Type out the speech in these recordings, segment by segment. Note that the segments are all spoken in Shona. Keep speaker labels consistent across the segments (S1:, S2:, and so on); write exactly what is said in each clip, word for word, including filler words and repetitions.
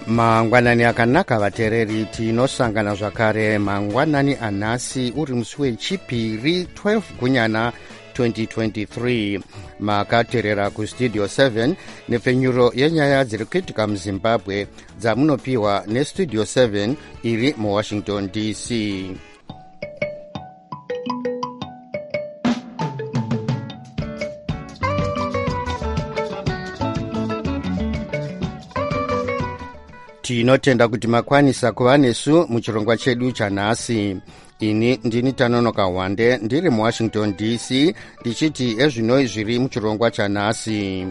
S1: mangwanani akanaka vateereri, tinosangana zvakare mangwanani anhasi uri musi wechipiri twelve gunyana twenty twenty-three. makateerera kustudio seven nepfenyuro yenyaya dziri kuitika muzimbabwe dzamunopiwa nestudio seven iri muwashington D C. tinotenda kuti makwanisa kuva nesu muchirongwa chedu chanhasi. ini ndini Tanonoka Wande ndiri muwashington D C ndichiti ezvinoi zviri muchirongwa chanhasi.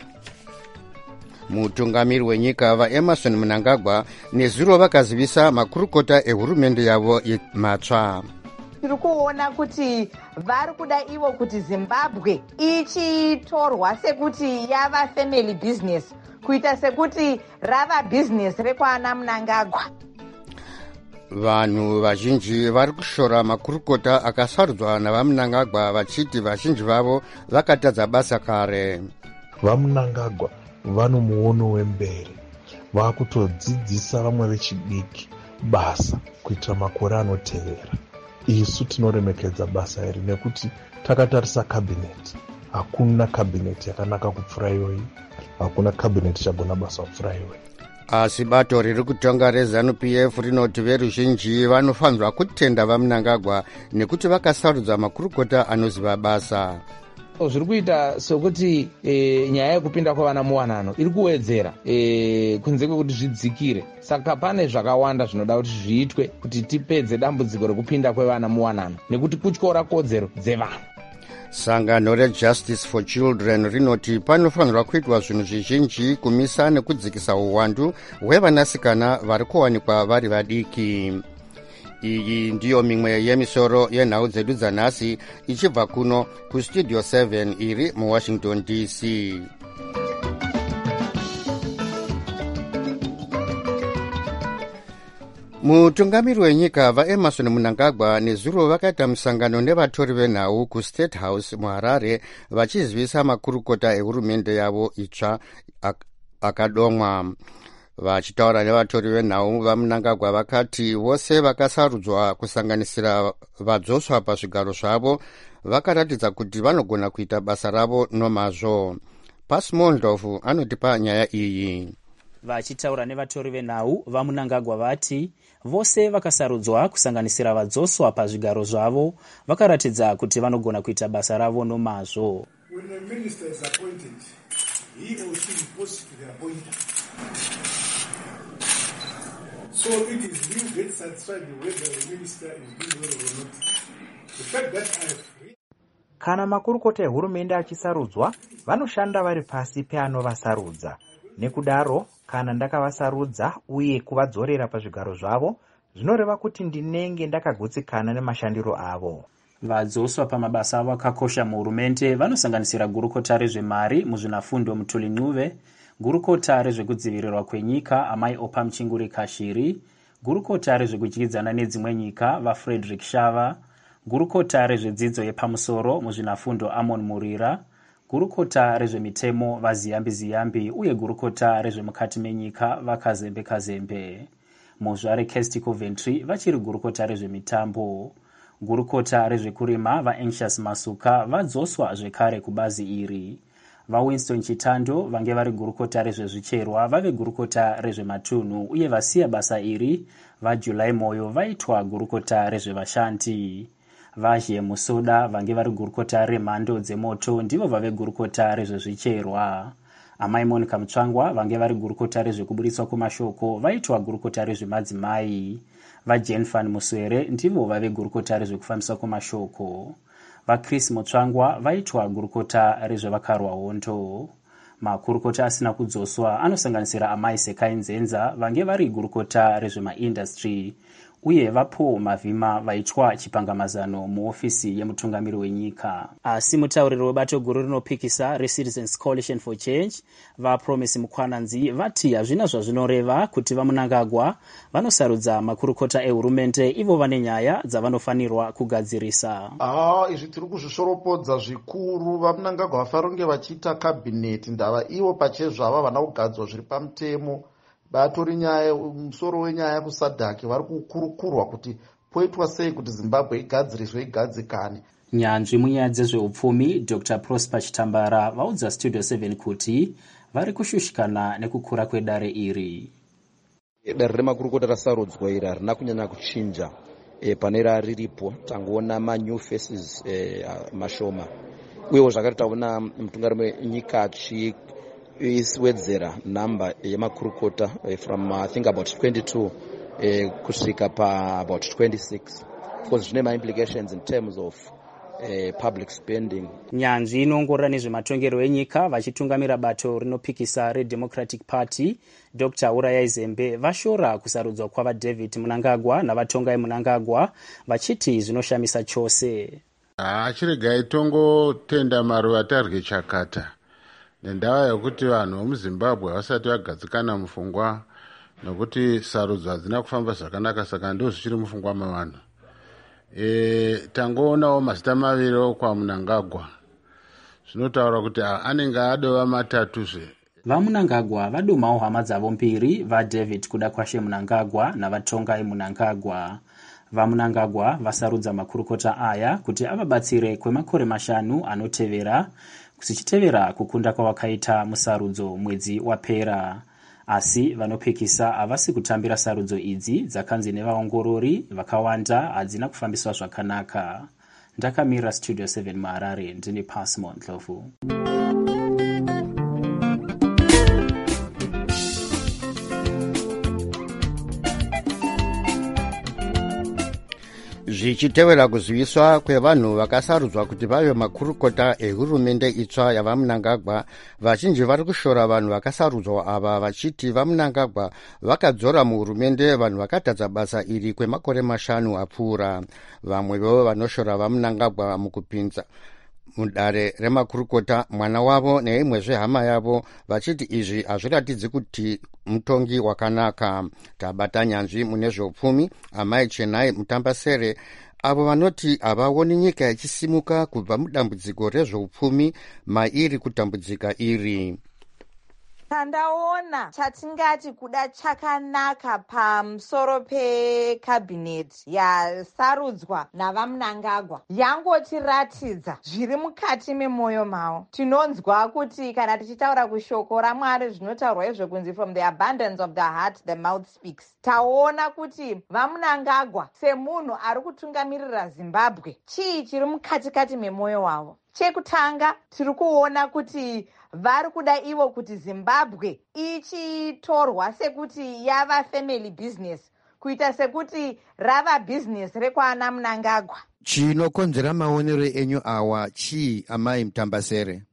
S1: mutungamiri wenyika vaEmerson Mnangagwa nezuro vakazivisa makurukota ehurumende yavo matsva.
S2: tiri kuona kuti vari kuda ivo kuti Zimbabwe ichitorwa sekuti yava family business, kuita sekuti rava business rekwana Mnangagwa.
S1: vanhu vazhinji vari kushora makurukota akasarudzwa navaMnangagwa vachiti vazhinji vavo vakatadza basa kare.
S3: vaMnangagwa vano muono wemberi, vakutodzidzisa vamwe vechidiki basa kuitira makore anotevera. isu tinoremekedza basa iri nekuti takatarisa kabineti, hakuna kabineti yakanaka kupfuura iyoyi, hakuna kabineti chagona basa kupfuura iyoyi.
S1: asi bato riri kutonga reZANU P F rinoti veruzhinji vanofanirwa kutenda vaMnangagwa nekuti vakasarudza makurukota anoziva basa.
S4: zviri kuita sokuti e, nyaya yekupinda kwevana muwanano iri kuwedzera e, kunze kwekuti zvidzikire. saka pane zvakawanda zvinoda kuti zviitwe kuti tipedze dambudziko rekupinda kwevana muwanano nekuti kutyora kodzero dzevanhu.
S1: sangano reJustice for Children rinoti panofanirwa kuitwa zvinhu zvizhinji kumisa nekudzikisa uwandu hwevanasikana vari kuwanikwa vari vadiki. iyi ndiyo mimwe yemisoro yenhau dzedu dzanhasi ichibva kuno kustudio seven iri muwashington D C. mutungamiri wenyika vaEmerson Mnangagwa nezuro vakaita musangano nevatori venhau kuState House muHarare vachizivisa makurukota ehurumende yavo itsva ak- akadomwa. vachitaura nevatori venhau vaMnangagwa vakati vose vakasarudzwa kusanganisira vadzoswa pazvigaro zvavo vakaratidza kuti vanogona kuita basa ravo nomazvo. Pasmondlovu anotipa nyaya iyi.
S5: vachitaura nevatori venhau vaMnangagwa vati vose vakasarudzwa kusanganisira vadzoswa pazvigaro zvavo vakaratidza kuti vanogona kuita basa ravo nomazvo.
S6: When a minister is appointed, he or she reports to the appointer. So it is you get satisfied whether the minister is doing well or not. The fact that I have read...
S7: kana makurukota ehurumende achisarudzwa vanoshanda vari pasi peanovasarudza. nekudaro kana ndakavasarudza uye kuvadzorera pazvigaro zvavo zvinoreva kuti ndinenge ndakagutsikana nemashandiro avo.
S5: vadzoswa pamabasa avo akakosha muhurumende vanosanganisira gurukota rezvemari muzvinafundo Mutuli Ncube, gurukota rezvekudzivirirwa kwenyika Amai Opa Muchinguri Kashiri, gurukota rezvekudyidzana nedzimwe nyika vaFrederick Shava, gurukota rezvedzidzo yepamusoro muzvinafundo Amon Murira, gurukota rezvemitemo vaZiyambi Ziyambi uye gurukota rezvemukati menyika vaKazembe Kazembe. muzvare Kesti Coventry vachiri gurukota rezvemitambo. gurukota rezvekurima vaAnxious Masuka vadzoswa zvekare kubazi iri. vaWinston Chitando vange vari gurukota rezvezvicherwa vave gurukota rezvematunhu uye vasiya basa iri vaJulai Moyo vaitwa gurukota rezvevashanti. vaZhie Musoda vange vari gurukota remhando dzemoto ndivo vave gurukota rezvezvicherwa. Amai Monica Mutsvangwa vange vari gurukota rezvekubudiswa kwemashoko vaitwa gurukota rezvemadzimai. vaJane Van Muswere ndivo vave gurukota rezvekufambiswa kwemashoko. vaChris Mutsvangwa vaitwa gurukota rezvevakarwa hondo. makurukota asina kudzoswa anosanganisira Amai Sekai Nzenza vange vari gurukota rezvemaindastry uye vaPaul Mavhima vaitwa chipangamazano muofisi yemutungamiri wenyika. asi mutauriri webato guru rinopikisa reCitizens Coalition for Change vaPromise Mukwananzi vati hazvina zvazvinoreva kuti vaMnangagwa vanosarudza makurukota ehurumende ivo vane nyaya dzavanofanirwa kugadzirisa.
S8: ah izvi tiri kuzvishoropodza zvikuru. vaMnangagwa vafanira kunge vachiita kabineti ndava ivo pachezvavo vana kugadzwa zviri pamutemo batori nyaya musoro wenyaya kusadhaki vari kukurukurwa kuti poitwa sei kuti zimbabwe igadziriswe igadzikane.
S5: Nyanzvi munyaya dzezveupfumi Dr Prosper Chitambara vaudza Studio seven kuti vari kushushikana nekukura kwedare iri.
S9: Dare remakurukota rasarudzwa iri harina kunyanya kuchinja e, pane rariripo. Tangoona manew faces e, mashoma, uyewo zvakati taona mutungamiriri wenyika achiwedzera namba yemakurukota e, from I think about twenty-two e, kusvika pa about twenty-six. Of course zvine ma implications in terms of Uh, public spending.
S5: Nyanzvi inoongorora nezvematongero enyika vachitungamira bato rinopikisa reDemocratic Party Dr Urayai Zembe vashora kusarudzwa kwava David Mnangagwa navatongai Mnangagwa vachiti zvinoshamisa chose.
S10: Achiregai tongotenda maruva tarye chakata nendava yokuti vanhu vemuZimbabwe vasati vagadzikana mufungwa nokuti sarudzo hadzina kufamba zvakanaka, saka ndo zvichiri mufungwa mavanhu. E, tangoonawo mazita maviri kwa Mnangagwa zvinotaura kuti anenge adova matatuzve.
S5: VaMnangagwa vadumawo hama dzavo mbiri vaDavid Kudakwashe Mnangagwa navatongai Mnangagwa. VaMnangagwa vasarudza makurukota aya kuti avabatsire kwemakore mashanu anotevera kusichitevera kukunda kwavakaita musarudzo mwedzi wapera. Asi vanopikisa havasi kutambira sarudzo idzi dzakanzi nevaongorori vakawanda hadzina kufambiswa zvakanaka. Ndakamira Studio seven muHarare ndini Pasmo Ndlovu.
S1: Zvichitevera kuziviswa kwevanhu vakasarudzwa kuti vave makurukota ehurumende itsva yavaMnangagwa, vazhinji vari kushora vanhu vakasarudzwa ava vachiti vaMnangagwa vakadzora muhurumende vanhu vakatadza basa iri kwemakore mashanu apfuura. Vamwevo vanoshora vaMnangagwa mukupinza mudare remakurukota mwana wavo neimwezve hama yavo vachiti izvi hazviratidzi kuti mutongi wakanaka. Tabata nyanzvi mune zveupfumi Amai Chenai Mutambasere avo vanoti havaoni nyika ichisimuka kubva mudambudziko rezveupfumi mairi kutambudzika iri.
S2: Tandaona chatingati kuda chakanaka pamusoro pekabhineti yasarudzwa navaMnangagwa yangotiratidza zviri mukati memwoyo mavo. Tinonzwa kuti kana tichitaura kushoko raMwari zvinotaurwa izvo kunzi from the abundance of the heart the mouth speaks. Taona kuti vaMnangagwa semunhu ari kutungamirira Zimbabwe chii chiri mukatikati memwoyo wavo. Chekutanga tiri kuona kuti vari kuda ivo kuti Zimbabwe ichitorwa sekuti yava family business, kuita sekuti rava business rekwana Mnangagwa.
S1: Chinokonzera maonero enyu awa chii, Amai Mutambasere?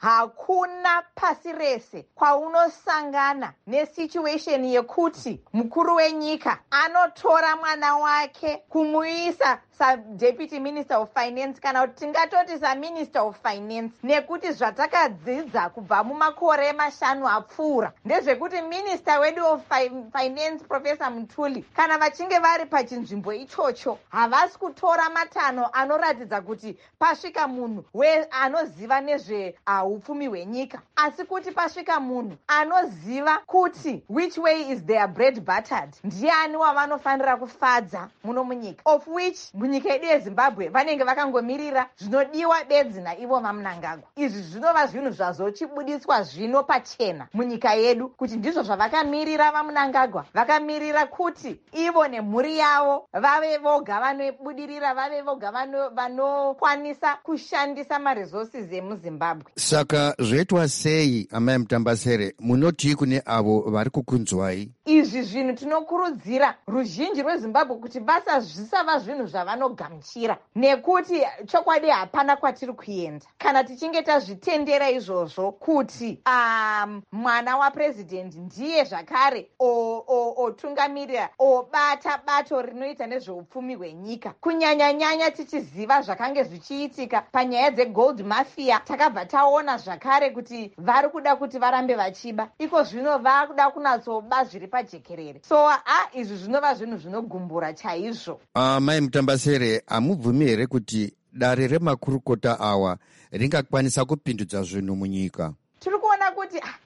S2: Hakuna pasi rese kwaunosangana nesituation yekuti mukuru wenyika anotora mwana wake kumuisa sa-deputy minister of finance kana kuti tingatoti sa-minister of finance, nekuti zvatakadzidza kubva mumakore mashanu apfuura ndezvekuti minister wedu of fi finance Professor Mutuli kana vachinge vari pachinzvimbo ichocho havasi kutora matanho anoratidza kuti pasvika munhu anoziva nezve uh, upfumi hwenyika, asi kuti pasvika munhu anoziva kuti which way is their bread buttered, ndiani wavanofanira kufadza muno munyika, of which munyika yedu yeZimbabwe vanenge vakangomirira zvinodiwa bedzi naivo vaMnangagwa. Izvi zvinova zvinhu zvazochibudiswa zvino pachena munyika yedu kuti ndizvo zvavakamirira vaMnangagwa. Vakamirira kuti ivo nemhuri yavo vave voga vanobudirira, vave voga vanokwanisa kushandisa maresources emuZimbabwe.
S1: Saka zvoitwa sei, Amai Mutambasere, munoti kune avo vari kukunzwai?
S2: Izvi zvinhu tinokurudzira ruzhinji rweZimbabwe kuti basa zvisava zvinhu zvavanogamuchira, nekuti chokwadi hapana kwatiri kuenda kana tichinge tazvitendera izvozvo kuti um, mwana wapresident ndiye zvakare otungamirira obata bato rinoita nezveupfumi hwenyika, kunyanya-nyanya tichiziva zvakange zvichiitika panyaya dzegold mafia. Takabva taona zvakare kuti vari kuda kuti varambe vachiba, iko zvino vakuda kunatsoba zviri pajekerere. So a izvi zvinova zvinhu zvinogumbura chaizvo.
S1: Amai Mutambasere, hamubvumi here kuti dare remakurukota awa ringakwanisa kupindudza zvinhu munyika?
S2: Tiri kuona kuti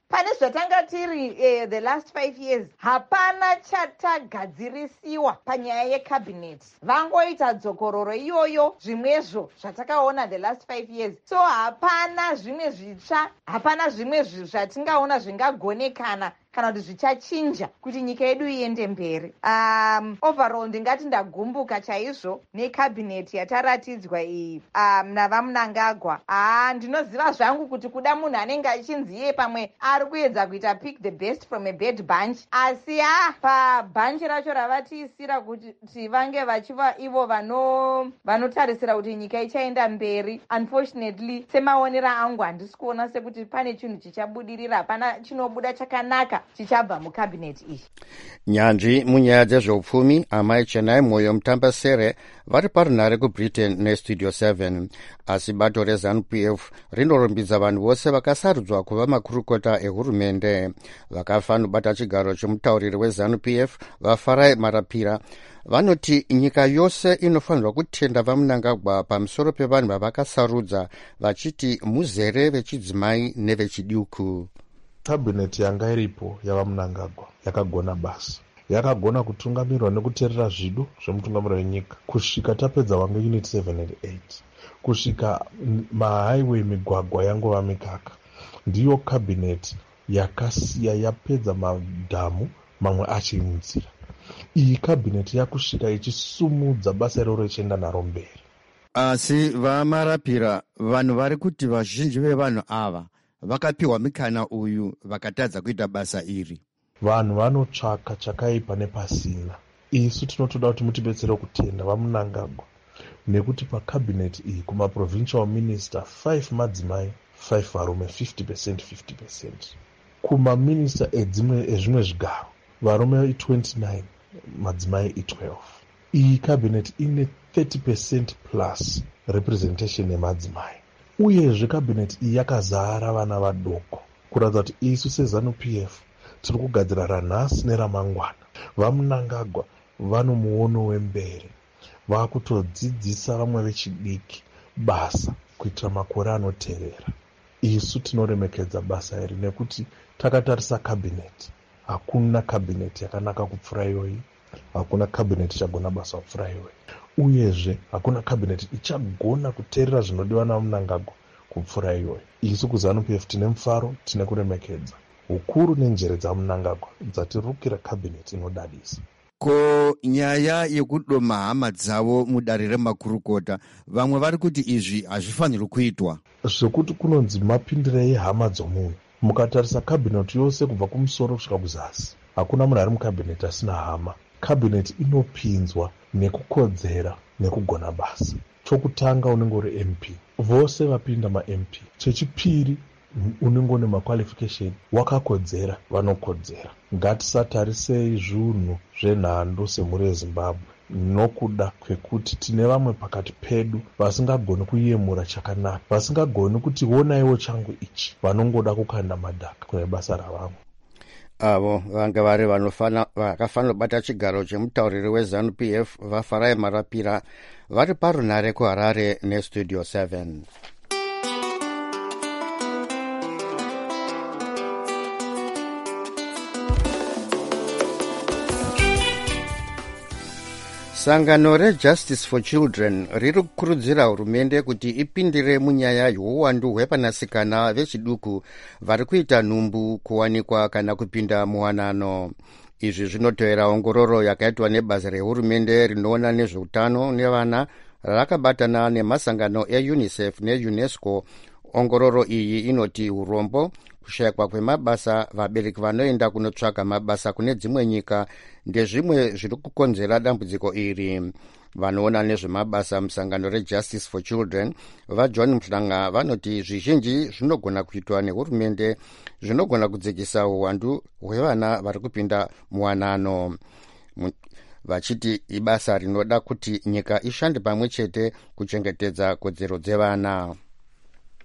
S2: pane zvatanga tiri eh, the last five years hapana chatagadzirisiwa panyaya yekabhinet. Vangoita dzokororo iyoyo zvimwezvo zvatakaona the last five years. So hapana zvimwe zvitsva, hapana zvimwe zvatingaona zvingagonekana kana kuti zvichachinja kuti nyika yedu iende mberi. Um, overall ndingati ndagumbuka chaizvo nekabhineti yataratidzwa iyi um, navaMnangagwa. Ah, ndinoziva zvangu kuti kuda munhu anenge achinzi iye pamwe ari kuedza kuita pick the best from a bad bunch, asi ha pabhanchi racho ravatiisira kuti vange vachiva ivo vano vanotarisira kuti nyika ichaenda mberi. Unfortunately, semaonera angu handisi kuona sekuti pane chinhu chichabudirira, hapana chinobuda chakanaka chichabva mukabhineti iyi.
S1: Nyanzvi munyaya dzezveupfumi amai Chenai Moyo Mutambasere vari parunhare kuBritain nestudio seven, asi bato reZANU P F rinorumbidza vanhu vose vakasarudzwa kuva makurukota ehurumende. Vakafanobata chigaro chomutauriri weZANU P F vaFarai Marapira vanoti nyika yose inofanirwa kutenda vaMnangagwa pamusoro pevanhu vavakasarudza, vachiti muzere vechidzimai nevechiduku.
S3: Kabineti yanga iripo yavaMnangagwa yakagona basa, yakagona kutungamirwa nekuteerera zvido zvemutungamiriri wenyika kusvika tapedza wange unit seven and eight, kusvika mahighway migwagwa yangova mikaka. Ndiyo kabineti yakasiya yapedza madhamu mamwe achiinzira. Iyi kabineti yakusvika ichisumudza basa iroro ichienda naro mberi.
S1: Asi vaMarapira, vanhu vari kuti vazhinji vevanhu ava vakapiwa mikana uyu vakatadza kuita basa iri.
S3: Vanhu vanotsvaka chakaipa nepasina. Isu tinotoda kuti mutibetsere kutenda vaMnangagwa, nekuti pakabineti iyi kumaprovincial minister five madzimai five varume, fifty percent fifty percent. Kumaminista edzimwe ezvimwe zvigaro varume i29 madzimai i12. Iyi kabineti ine thirty percent plus representation yemadzimai. Uyezve kabineti iyi yakazara vana vadoko, kuratidza kuti isu seZANU P F tiri kugadzira ranhasi neramangwana. VaMnangagwa vano muono wemberi, vakutodzidzisa vamwe vechidiki basa kuitira makore anotevera. Isu tinoremekedza basa iri nekuti takatarisa kabineti, hakuna kabineti yakanaka kupfuura iyoyi, hakuna kabineti ichagona basa kupfuura iyoyi. Uyezve hakuna kabineti ichagona kuteerera zvinodiwa naMnangagwa kupfuura iyoyi. Isu kuZANU P F tine mufaro, tine kuremekedza ukuru nenjere dzaMnangagwa dzatirukira kabineti inodadisa.
S1: Ko nyaya yekudoma hama dzavo mudare remakurukota, vamwe vari kuti izvi hazvifaniri kuitwa.
S3: Zvekuti kunonzi mapindirei hama dzomunhu. Mukatarisa kabineti yose kubva kumusoro kusvika kuzasi, hakuna munhu ari mukabineti asina hama. Kabineti inopinzwa nekukodzera nekugona basa. Chokutanga unenge uri M P, vose vapinda ma-M P. Chechipiri unenge une maqualification, wakakodzera vanokodzera. Ngatisatarisei zvinhu zvenhando semhuri yeZimbabwe nokuda kwekuti tine vamwe pakati pedu vasingagoni kuyemura chakanaka, vasingagoni kuti onaiwo changu ichi, vanongoda kukanda madhaka kune basa ravamwe.
S1: Avo vanga vari vakafanira kubata chigaro chemutauriri weZANU P F vaFarai Marapira vari parunhare kuHarare nestudio seven. Sangano reJustice for Children riri kukurudzira hurumende kuti ipindire munyaya yeuwandu hwepanasikana vechiduku vari kuita nhumbu kuwanikwa kana kupinda muwanano. Izvi zvinotevera ongororo yakaitwa nebasa rehurumende rinoona nezveutano nevana rakabatana nemasangano eUNICEF neUNESCO. Ongororo iyi inoti urombo, kushayikwa kwemabasa, vabereki vanoenda kunotsvaka mabasa kune dzimwe nyika ndezvimwe zviri kukonzera dambudziko iri. Vanoona nezvemabasa musangano reJustice for Children vaJohn Mhlanga vanoti zvizhinji zvinogona kuitwa nehurumende zvinogona kudzikisa uwandu hwevana vari kupinda muwanano, vachiti ibasa rinoda kuti nyika ishande pamwe chete kuchengetedza kodzero dzevana.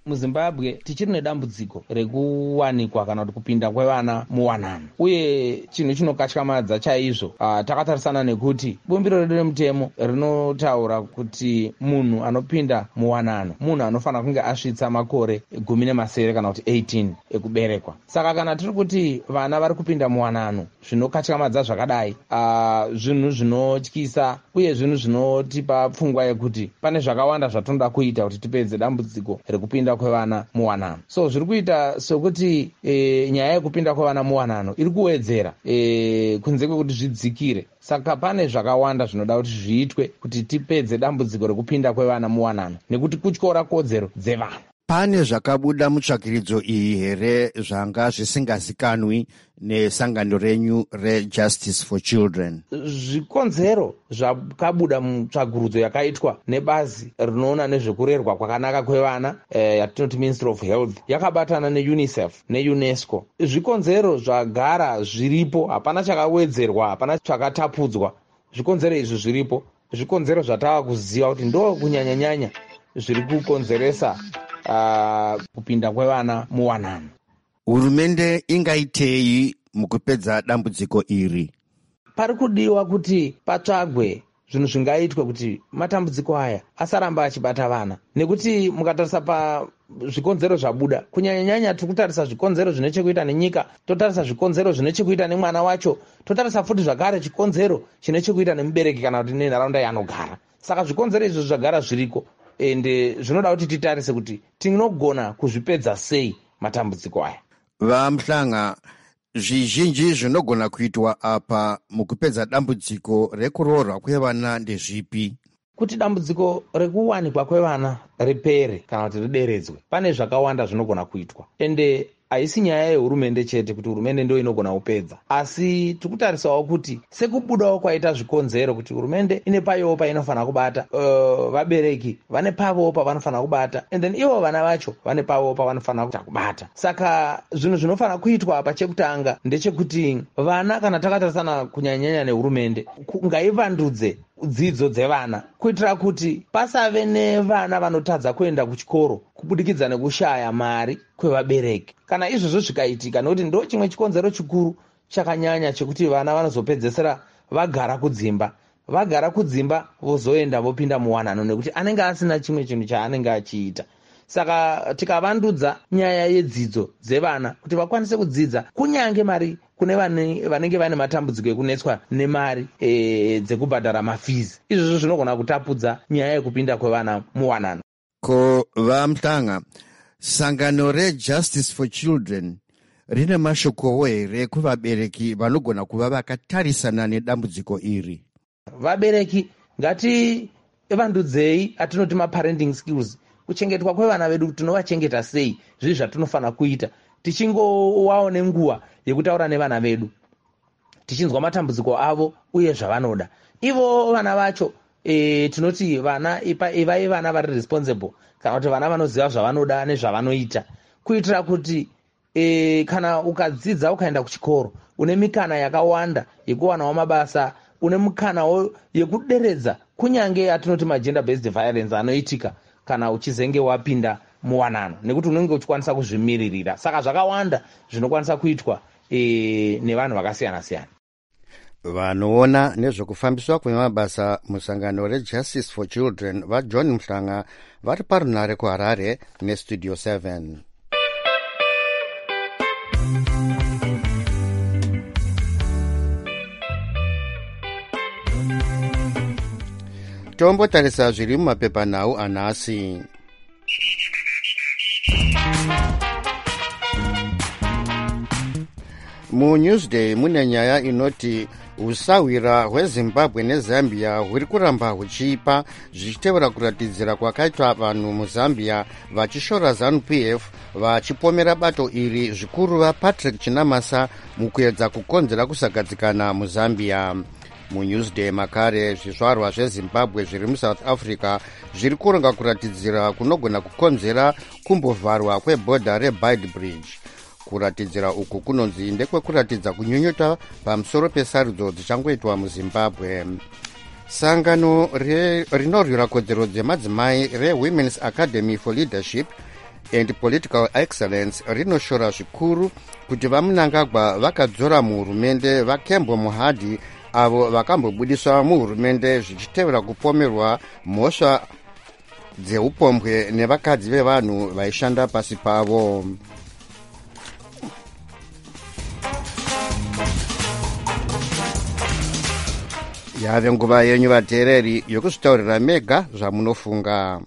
S4: muzimbabwe tichiri nedambudziko rekuwanikwa kana kuti kupinda kwevana muwanano, uye chinhu chinokatyamadza chaizvo. Uh, takatarisana nekuti bumbiro redu remutemo rinotaura kuti munhu anopinda muwanano munhu anofanira kunge asvitsa makore gumi nemasere kana kuti eighteen ekuberekwa. Saka kana tiri kuti vana vari kupinda muwanano zvinokatyamadza zvakadai, uh, zvinhu zvinotyisa uye zvinhu zvinotipa pfungwa yekuti pane zvakawanda zvatinoda kuita kuti tipedze dambudziko rekupinda kwevana muwanano. So zviri kuita sokuti e, nyaya yekupinda kwevana muwanano iri kuwedzera e, kunze kwekuti zvidzikire. Saka pane zvakawanda zvinoda kuti zviitwe kuti tipedze dambudziko rekupinda kwevana muwanano nekuti kutyora kodzero dzevana.
S1: Pane zvakabuda mutsvakiridzo iyi here zvanga zvisingazikanwi nesangano renyu reJustice for Children?
S4: Zvikonzero zvakabuda mutsvakurudzo yakaitwa nebazi rinoona nezvekurerwa kwakanaka kwevana eh, yatinoti Ministry of Health yakabatana neUNICEF neUNESCO. Zvikonzero zvagara zviripo, hapana chakawedzerwa, hapana chakatapudzwa. Zvikonzero izvi zviripo, zvikonzero zvatava kuziva kuti ndo kunyanya-nyanya zviri kukonzeresa Uh, kupinda kwevana muwanano.
S1: Hurumende ingaitei mukupedza dambudziko iri?
S4: Pari kudiwa kuti patsvagwe zvinhu zvingaitwe kuti matambudziko aya asaramba achibata vana, nekuti mukatarisa pa zvikonzero zvabuda kunyanya-nyanya tiri kutarisa zvikonzero zvine chekuita nenyika, totarisa zvikonzero zvine chekuita nemwana wacho, totarisa futi zvakare chikonzero chine chekuita nemubereki kana kuti nenharaunda yaanogara. Saka zvikonzero izvi zvagara zviriko ende zvinoda kuti titarise kuti tinogona kuzvipedza sei matambudziko aya.
S1: Vamhlanga, zvizhinji zvinogona kuitwa apa mukupedza dambudziko rekuroorwa kwevana ndezvipi?
S4: Kuti dambudziko rekuwanikwa kwevana ripere kana kuti rideredzwe, pane zvakawanda zvinogona kuitwa, ende haisi nyaya yehurumende chete kuti hurumende ndio inogona kupedza, asi tikutarisawo kuti sekubudawo kwaita zvikonzero kuti hurumende ine payowo painofanira kubata, uh, vabereki vane pavowo pavanofanira kubata, and then ivo vana vacho vane pavowo pavanofanira kubata. Saka zvinhu zvinofanira kuitwa pachekutanga ndechekuti vana, kana takatarisana kunyanya-nyanya nehurumende, ngaivandudze dzidzo dzevana kuitira kuti pasave nevana vanotadza kuenda kuchikoro kubudikidza nekushaya mari kwevabereki. Kana izvozvo zvikaitika, nekuti ndo chimwe chikonzero chikuru chakanyanya chekuti vana vanozopedzesera vagara kudzimba, vagara kudzimba vozoenda vopinda muwanano nekuti anenge asina chimwe chinhu chaanenge achiita. Saka tikavandudza nyaya yedzidzo dzevana kuti vakwanise kudzidza, kunyange mari kune vanenge vane matambudziko ekunetswa nemari e, dzekubhadhara mafizi, izvozvo zvinogona kutapudza nyaya yekupinda kwevana muwanano.
S1: Ko Vamhlanga, sangano reJustice for Children rine mashokowo here kuvabereki vanogona kuva vakatarisana nedambudziko iri?
S4: Vabereki ngativandudzei atinoti maparenting skills, kuchengetwa kwevana vedu tinovachengeta sei, zvizvi zvatinofanira kuita, tichingowawo nenguva yekutaura nevana vedu, tichinzwa matambudziko avo uye zvavanoda. Ivo vana vacho e, tinoti vana ivai vana vari responsible, kana kuti vana vanoziva zvavanoda nezvavanoita, kuitira kuti e, kana ukadzidza ukaenda kuchikoro une mikana yakawanda yekuwanawo mabasa, une mikanawo yekuderedza kunyange atinoti magender based violence anoitika kana uchizenge wapinda muwanano, nekuti unenge uchikwanisa kuzvimiririra. Saka zvakawanda zvinokwanisa kuitwa e, nevanhu vakasiyana-siyana.
S1: Vanoona nezvekufambiswa kwemabasa musangano reJustice for Children vaJohn Mhlanga vari parunare kuHarare nestudio seven. Tombotarisa zviri mumapepanhau anhasi. MuNewsday mune nyaya inoti usawira hweZimbabwe neZambia huri kuramba huchipa zvichitevera kuratidzira kwakaitwa vanhu muZambia vachishora ZANU P F vachipomera bato iri, zvikuru vaPatrick Chinamasa mukuedza kukonzera kusagadzikana muZambia. MuNewsday makare zvizvarwa zveZimbabwe zviri muSouth Africa zviri kuronga kuratidzira kunogona kukonzera kumbovharwa kwebhodha reBeitbridge. Kuratidzira uku kunonzi ndekwekuratidza kunyunyuta pamusoro pesarudzo dzichangoitwa muZimbabwe. Sangano rinorwira kodzero dzemadzimai reWomen's Academy for Leadership and Political Excellence rinoshora zvikuru kuti vaMnangagwa vakadzora muhurumende vaKembo Mohadi avo vakambobudiswa muhurumende zvichitevera kupomerwa mhosva dzeupombwe nevakadzi vevanhu vaishanda pasi pavo. Yave nguva yenyu vateereri yokuzvitaurira mega zvamunofunga.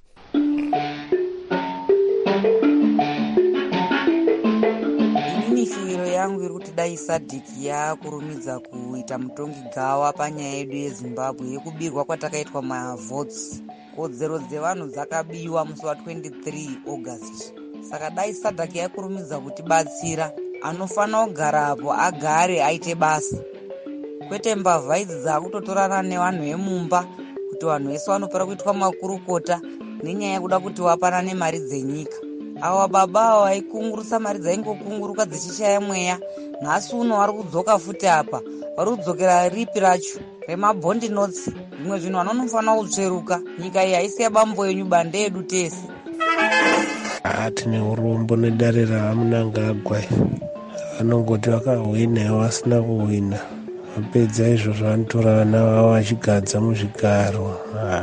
S11: Inini shuviro yangu iri kuti dai Sadiki yakurumidza kuita mutongi gawa panyaya yedu yeZimbabwe yekubirwa kwatakaitwa mavotes. Kodzero dzevanhu dzakabiwa musi wa twenty-three August. Saka dai Sadiki yakurumidza kutibatsira, anofanira kugara apo agare aite basa. Kwete mbavha idzi dzakutotorana nevanhu vemumba kuti vanhu vese vanopera kuitwa makurukota nenyaya yekuda kuti wapanane mari dzenyika. Ava baba ava vaikungurusa mari dzaingokunguruka dzichishaya mweya, nhasi uno vari kudzoka futi apa. Vari kudzokera ripi racho remabhondi notes. Zvimwe zvinhu vanonofanira kutsveruka. Nyika iyi haisi yabambo yenyu, bande yedu tese.
S12: Tine urombo nedare raMnangagwa. Vanongoti vakahwina vasina kuhwina. Vapedza izvozvo vanotora vana vavo vachigadza muzvigaro.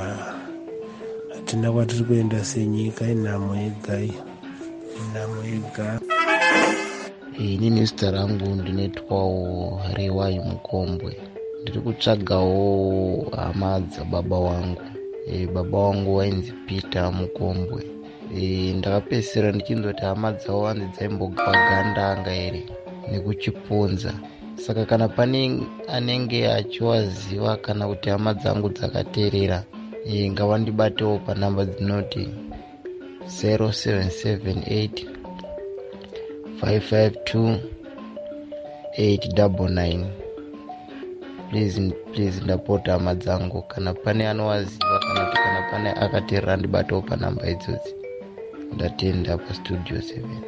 S12: Hatina kwatiri kuenda senyika, inhamo yega iyi. Inhamo yega.
S13: Inini zita rangu ndinoitwawo Rewai Mukombwe. Ndiri kutsvagawo hama dzababa wangu. E, baba wangu wainzi Peter Mukombwe. E, ndakapedzisira ndichinzoti hama dzavo vanzi dzaimbogandanga here nekuchipunza. Saka kana pane anenge achiwaziva kana kuti hama dzangu dzakateerera, e, ngavandibatewo panhamba dzinoti zero seven seven eight five five two eight nine nine. Please, please ndapota hama dzangu, kana pane anowaziva kana kuti kana pane akateerera ndibatewo panhamba idzodzi. Ndatenda pastudio seven.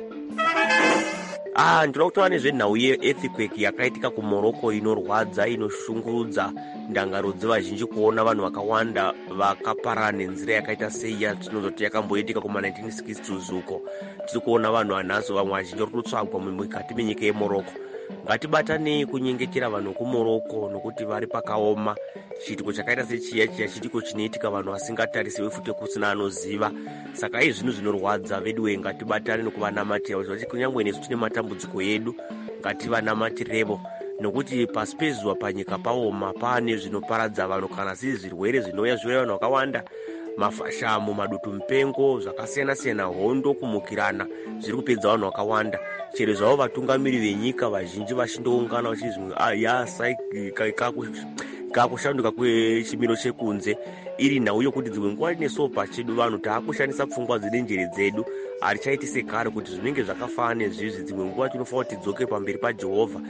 S14: Ah, ndinoda kutova nezvenhau yeearthquake yakaitika kuMorocco inorwadza, inoshungurudza ndangaro dzevazhinji kuona vanhu vakawanda vakaparara nenzira yakaita sei yatinozoti yakamboitika kuma nineteen sixties uko. Tiri kuona vanhu vanhazo vamwe vazhinji vari kutsvagwa mukati menyika yeMorocco. Ngatibatanei kunyengetera vanhu kuMorocco nokuti vari pakaoma. Chiitiko chakaita sechiya chiya chiitiko chinoitika vanhu vasingatarisiwi futi kusina anoziva. Saka izvi zvinhu zvinorwadza. Veduwe ngatibatane nokuvanamatira kuti kunyangwe nesu tine matambudziko edu ngativanamatirevo, nokuti pasi pezuva panyika paoma, pane zvinoparadza vanhu kana zviri zvirwere zvinouya zviuraya vanhu vakawanda. Mafashamo, madutu mupengo, zvakasiyana siyana, hondo, kumukirana zviri kupedza vanhu vakawanda. Chero zvavo vatungamiri venyika vazhinji vachindoungana vachizvi ah yasa kakushanduka kwechimiro chekunze, iri nhau yokuti dzimwe nguva nesuwo pachedu vanhu taakushandisa pfungwa dzedenjere dzedu. Harichaiti sekare kuti zvinenge zvakafanana nezvizvi, dzimwe nguva tinofanira kuti tidzoke pamberi paJehovha.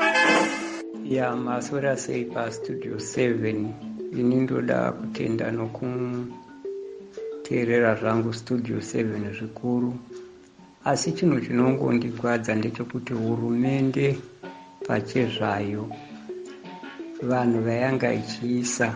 S15: Ya masora sei pastudio seven. Ini ndoda kutenda nokuteerera zvangu studio seven zvikuru. Asi chinhu chinongondigwadza ndechekuti hurumende pachezvayo vanhu vayanga ichiisa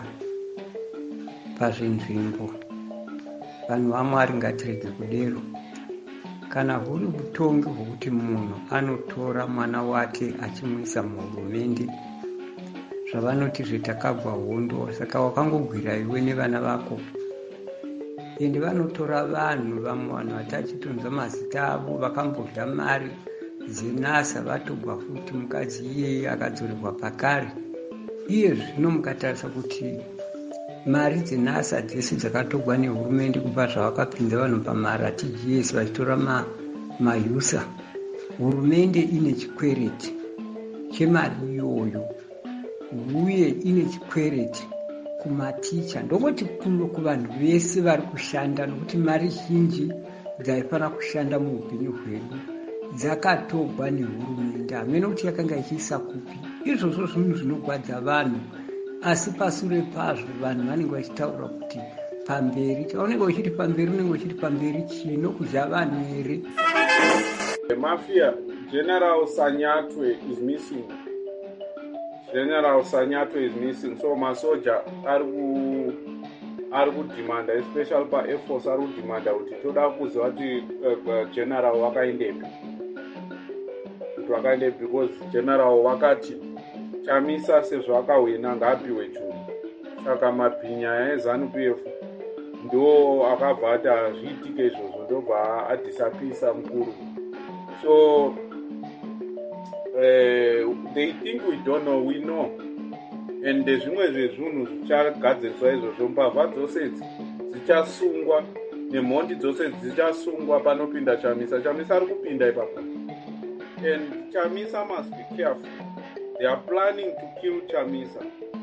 S15: pazvinzvimbo, vanhu vaMwari ngatirege kudero. Kana huri utongi hwokuti munhu anotora mwana wake achimuisa muhurumende, zvavanoti zvetakabva hondo, saka wakangogwira iwe nevana vako. Ende vanotora vanhu, vamwe vanhu vatachitonza mazita avo, vakambodya mari dzenasa, vatobva futi mukadzi iyeye akadzorerwa pakare. Iye zvino mukatarisa kuti mari dzenasa dzese dzakatogwa nehurumende kubva zvavakapinza vanhu pamara T G S vachitora ma, mayusa. Hurumende ine chikwereti chemari iyoyo, uye ine chikwereti kumaticha. Ndongoti kuno kuvanhu vese vari kushanda, nokuti mari zhinji dzaifanira kushanda muupenyu hwedu dzakatogwa nehurumende. Hamene kuti yakanga ichiisa kupi. Izvozvo zvinhu zvinogwadza vanhu, asi pasure pazvo vanhu vanenge vachitaura kuti pamberi, chaunenge uchiti pamberi unenge uchiti pamberi chino kudya vanhu here.
S16: The mafia, General Sanyatwe is missing. General Sanyatwe is missing. So masoja ari ari kudhimanda especially paair force ari kudhimanda kuti toda kuziva kuti uh, general wakaendepi kuti wakaendepi because general vakati Chamisa sezvakawina ngaapiwe churu. Saka mabhinya eZANU P F ndo akabva ati hazviitike izvozvo ndobva adhisapisa mukuru. So uh, they think we don't know, we know. And zvimwe zvezvinhu zvichagadziriswa izvozvo, mbavha dzose dzichasungwa nemhondi dzose dzichasungwa panopinda Chamisa. Chamisa ari kupinda ipapo. And Chamisa must be careful. They are planning to kill Chamisa.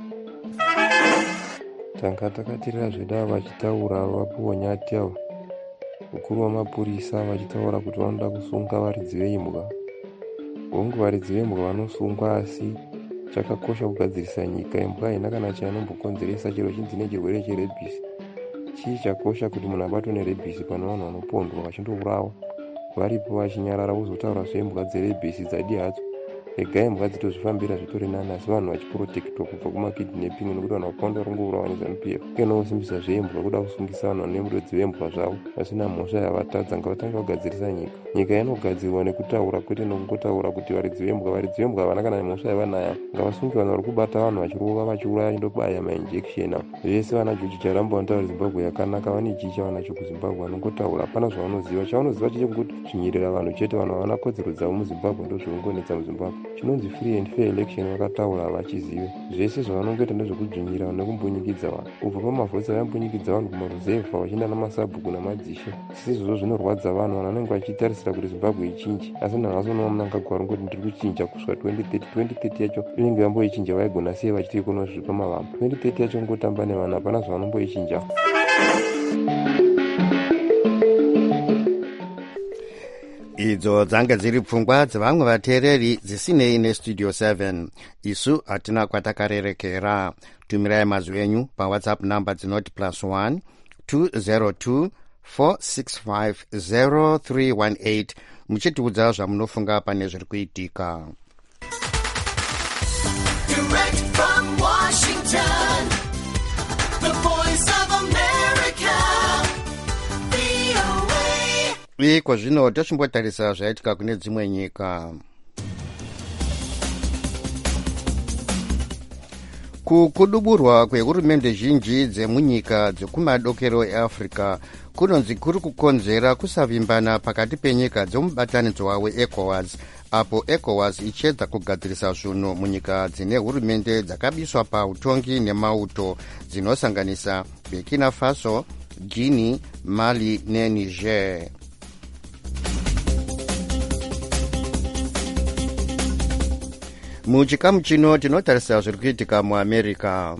S17: Tanga takatirira zvedava vachitaura vapuwa nyati ava. Mukuru wamapurisa vachitaura kuti vanoda kusunga varidzi veimbwa. Vongu varidzi veimbwa vanosungwa, asi chakakosha kugadzirisa nyika. Imbwa haina kana chanombokonzeresa chero chinzi nechirwere cherebhisi. Chii chakosha kuti munhu abatwe nerebhisi pane vanhu vanopondwa vachindourawa. Varipo vachinyarara vozotaura zveimbwa dzerebhisi dzadi hadzo. Regai imbwa dzitozvifambira zvitori nani, asi vanhu vachiprotektwa kubva kumakidnapping nekuti vanhu vakawanda vari kungourawa neZANU P F. Kenosimbisa zveimbwa kuda kusungisa vanhu vane mudodzi vembwa zvavo vasina mhosva yavatadza. Ngavatange vagadzirisa nyika. Nyika inogadzirwa nekutaura kwete nokungotaura kuti varidzi vembwa varidzi vembwa havana kana mhosva yavanaya. Ngavasunge vanhu vari kubata vanhu vachirova vachiuraya ndobaya mainjection. Vese vana George Charamba vanotaura Zimbabwe yakanaka, vane chii chavanacho kuZimbabwe, vanongotaura hapana zvavanoziva. Chavanoziva chechekuti chinyirira vanhu chete, vanhu havana kodzero dzavo muZimbabwe ndozvirongonetsa muZimbabwe. Chinonzi free and fair election vakataura havachizive. Zvese zvavanongoita ndezvekudzvinyira vanhu nekumbonyikidza vanhu. Ubva pamavhotsi vayambonyikidza vanhu kumaruzevha vachienda namasabhuku namadzishe. Sizvozvo zvinorwadza vanhu. Vanhu vanenge vachitarisira kuti Zimbabwe ichinje, asi nanhasi Mnangagwa ngoti ndiri kuchinja kusvika twenty thirty. twenty thirty yacho inenge yamboichinja, vaigona sei vachiti ikono zviri pamavamba. twenty thirty yacho ngotamba nevanhu, hapana zvavanomboichinja.
S1: Idzo dzange dziri pfungwa dzevamwe vateereri dzisinei nestudio seven. Isu hatina kwatakarerekera. Tumirai mazwi enyu pawhatsapp number dzinoti plus one two zero two four six five zero three one eight muchitiudza zvamunofunga pane zviri kuitika. Direct from Washington, the voice of America. Iko zvino tochimbotarisa zvaitika kune dzimwe nyika. Kukuduburwa kwehurumende zhinji dzemunyika dzekumadokero eAfrica kunonzi kuri kukonzera kusavimbana pakati penyika dzomubatanidzwa weECOWAS, apo ECOWAS ichiedza kugadzirisa zvinhu munyika dzine hurumende dzakabiswa pautongi nemauto dzinosanganisa Burkina Faso, Guinea, Mali neNiger. Muchikamu chino tinotarisa zviri kuitika muAmerica.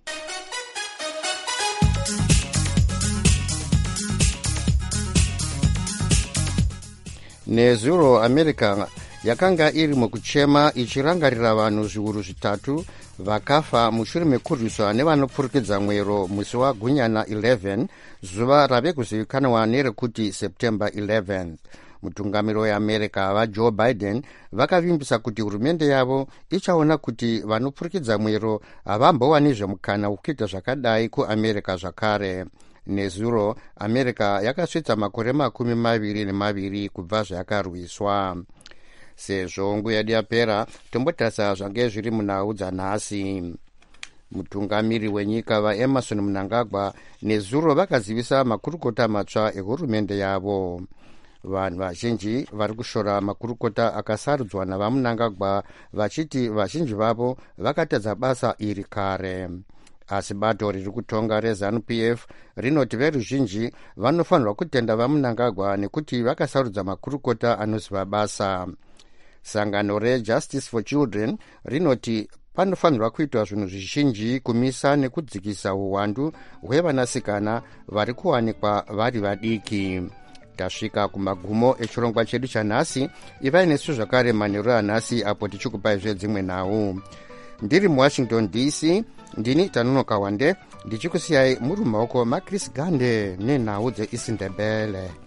S1: Nezuro America yakanga iri mukuchema ichirangarira vanhu zviuru zvitatu vakafa mushure mekurwiswa nevanopfurikidza mwero musi waGunyana eleven, zuva rave kuzivikanwa nerekuti September eleventh. Mutungamiri weAmerica vaJoe Biden vakavimbisa kuti hurumende yavo ichaona kuti vanopfurikidza mwero havambowanizve mukana wekuita zvakadai kuAmerica zvakare. Nezuro America yakasvitsa makore makumi maviri nemaviri kubva zvayakarwiswa. Sezvo nguva yedu yapera, tombotarisa zvange zviri munhau dzanhasi. Mutungamiri wenyika vaEmerson Mnangagwa nezuro vakazivisa makurukota matsva ehurumende yavo. Vanhu vazhinji vari kushora makurukota akasarudzwa navaMnangagwa vachiti vazhinji vavo vakatadza basa iri kare. Asi bato riri kutonga reZANU P F rinoti veruzhinji vanofanirwa kutenda vaMnangagwa nekuti vakasarudza makurukota anoziva basa. Sangano reJustice for Children rinoti panofanirwa kuitwa zvinhu zvizhinji kumisa nekudzikisa uwandu hwevanasikana vari kuwanikwa vari vadiki. Tasvika kumagumo echirongwa chedu chanhasi. Ivai nesu zvakare manheru anhasi apo tichikupai zvedzimwe nhau. Ndiri muWashington D C, ndini Tanonoka Wande ndichikusiyai muri mumaoko maChris Gande nenhau dzeIsindebele.